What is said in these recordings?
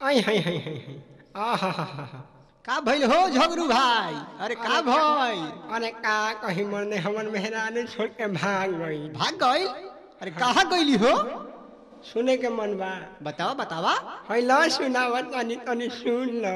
आई हाय हाय हाय आहा का भइल हो झगरू भाई? अरे का भाई अरे का कहीं मरने हमन मेहरानी छोड़ के भाग गई। भाग गई? अरे कहाँ गईली हो? सुने के मन बा? बतावा बतावा। है लो सुनावत तनी तनी सुन लो।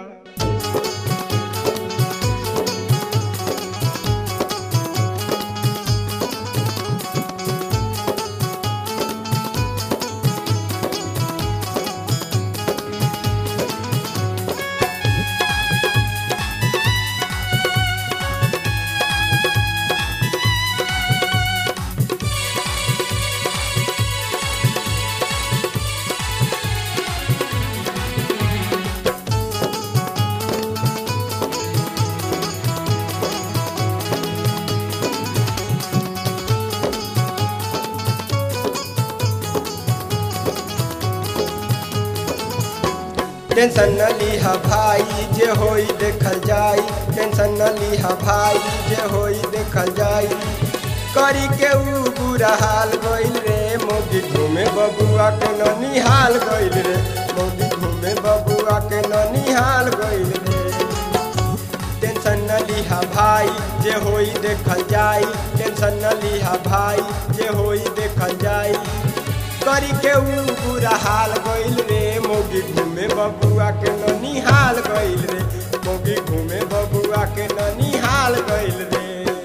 टेंशन न लीहा भाई जे होई देखल जाई, टेंशन न लीहा भाई जे होई देखल जाई। करी के ऊ बुरा हाल गइल रे, मोगी घूमे बबुआ के ननिहाल गइल रे, मोगी घूमे बबुआ के ननिहाल गइल रे। टेंशन न लीहा भाई जे होई देखल जाई, टेंशन न लीहा भाई जे होई देखल जाई। करी के ऊ बुरा हाल गइल रे, मोगी घूमे बबुआ के ननिहाल गइल रे, मोगी घूमे बबुआ के ननिहाल गइल रे।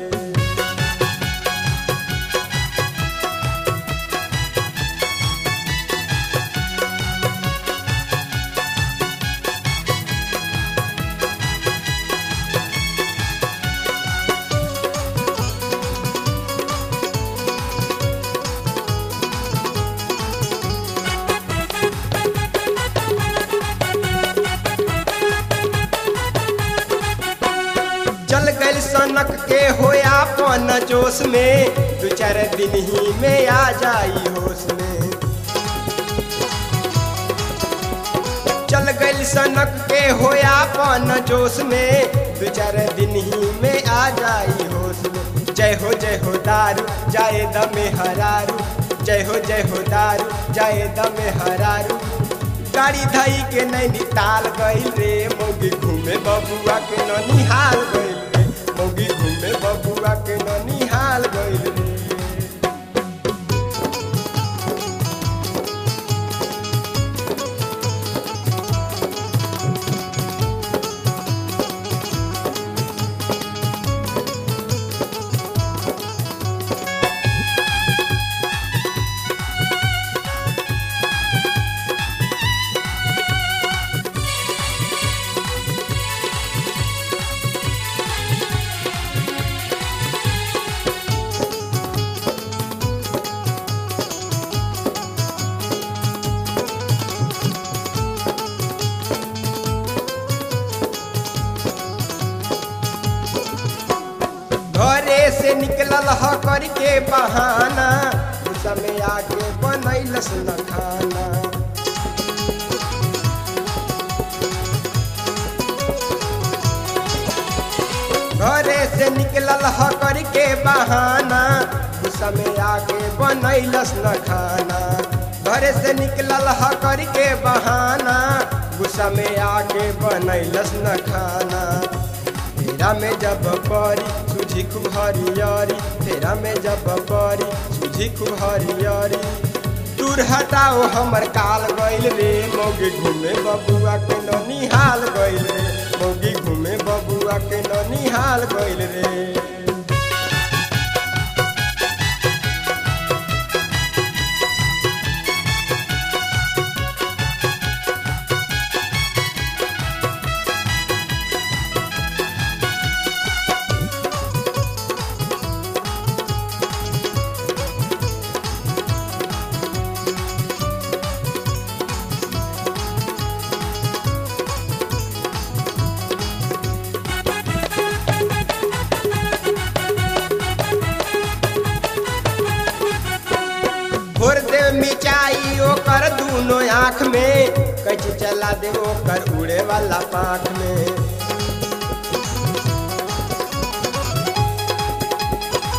चल गइल सनक के होया पन जोश में, दू चार दिन ही में आ जाई होश में। चल गइल सनक के होया पन जोश में, दू चार दिन ही में आ जाई होश में। जय हो दारू जाए दमे हरारू, जय हो दारू जाए दमे हरारू। गाड़ी धई के नैनीताल गइल रे, मोगी घूमे बबुआ के ननिहाल गइल रे, मोगी घूमे बबुआ के ननिहाल गइल रे। घरे से निकलल ह करके बहाना, गुस्सा में आके बनैलस न खाना। घरे से निकलल ह करके बहाना, गुस्सा में आके बनैलस न खाना। घरे से निकलल ह करके बहाना, गुस्सा में आके बनैलस न खाना। फेरा में जब परी सूझी खूब हरियरी, फेरा में जब परी सूझी खूब हरियरी। दूर हटाओ हमर काल गइल रे, मोगी घूमे बबुआ के ननिहाल गइल रे, मोगी घूमे बबुआ के ननिहाल गइल रे। भोर दे मिचाई ओकर दूनो आँख में, कैची चला दे ओकर उड़े वाला पाख में।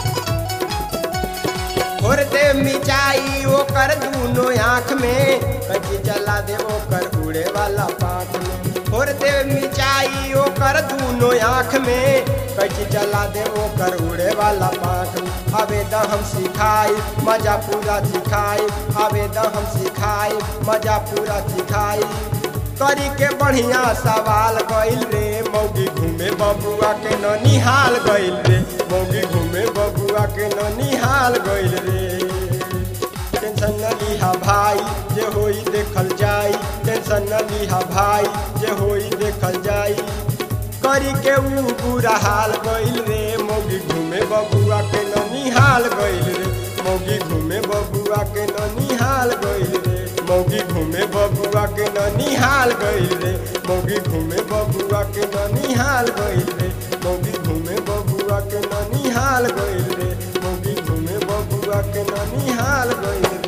भोर दे मिचाई ओकर दूनो आँख में, कैची चला दे ओकर उड़े वाला पाख में फोड़ दे मिर्चाई ओकर दूनो आँख में कैची चला दे ओकर उड़े वाला पाख में आवेदा हम सिखाई मजा पूरा सिखाई आवेदा हम सिखाई मजा पूरा सिखाई करी के बढ़िया सवाल गइल रे मौगी घूमे बबुआ के ननिहाल गइल रे मौगी घूमे बबुआ के ननिहाल गइल रे टेंशन न लिहा भाई जे होई देखल जाई टेंशन न लिहा भाई जे होई देखल जाई करी के ऊ बुरा हाल गइल रे मौगी घूमे बबुआ के ननिहाल गइल रे मौगी घूमे बबुआ के ननिहाल गइल रे मौगी घूमे बबुआ के ननिहाल गइल रे मौगी घूमे बबुआ के ननिहाल गइल रे मौगी घूमे बबुआ के ननिहाल गइल रे मौगी घूमे बबुआ के ननिहाल गइल रे।